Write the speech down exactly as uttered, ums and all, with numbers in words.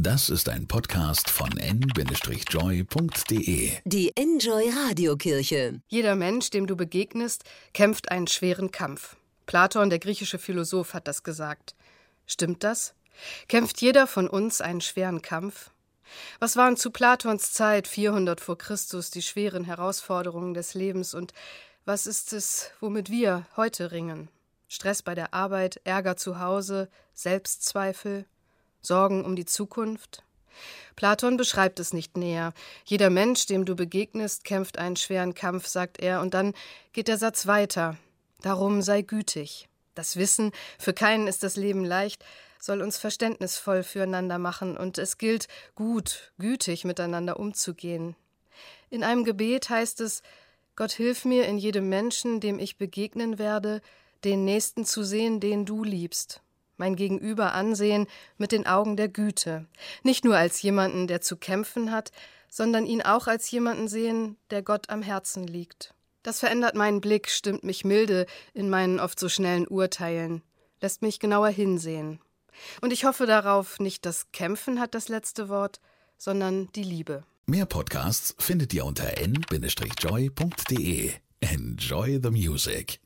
Das ist ein Podcast von en Bindestrich joy punkt de. Die Enjoy Radiokirche. Jeder Mensch, dem du begegnest, kämpft einen schweren Kampf. Platon, der griechische Philosoph, hat das gesagt. Stimmt das? Kämpft jeder von uns einen schweren Kampf? Was waren zu Platons Zeit, vierhundert vor Christus, die schweren Herausforderungen des Lebens und was ist es, womit wir heute ringen? Stress bei der Arbeit, Ärger zu Hause, Selbstzweifel, Sorgen um die Zukunft? Platon beschreibt es nicht näher. Jeder Mensch, dem du begegnest, kämpft einen schweren Kampf, sagt er, und dann geht der Satz weiter. Darum sei gütig. Das Wissen, für keinen ist das Leben leicht, soll uns verständnisvoll füreinander machen und es gilt, gut, gütig miteinander umzugehen. In einem Gebet heißt es, Gott hilf mir in jedem Menschen, dem ich begegnen werde, den Nächsten zu sehen, den du liebst. Mein Gegenüber ansehen mit den Augen der Güte. Nicht nur als jemanden, der zu kämpfen hat, sondern ihn auch als jemanden sehen, der Gott am Herzen liegt. Das verändert meinen Blick, stimmt mich milde in meinen oft so schnellen Urteilen, lässt mich genauer hinsehen. Und ich hoffe darauf, nicht das Kämpfen hat das letzte Wort, sondern die Liebe. Mehr Podcasts findet ihr unter en Bindestrich joy punkt de. Enjoy the music.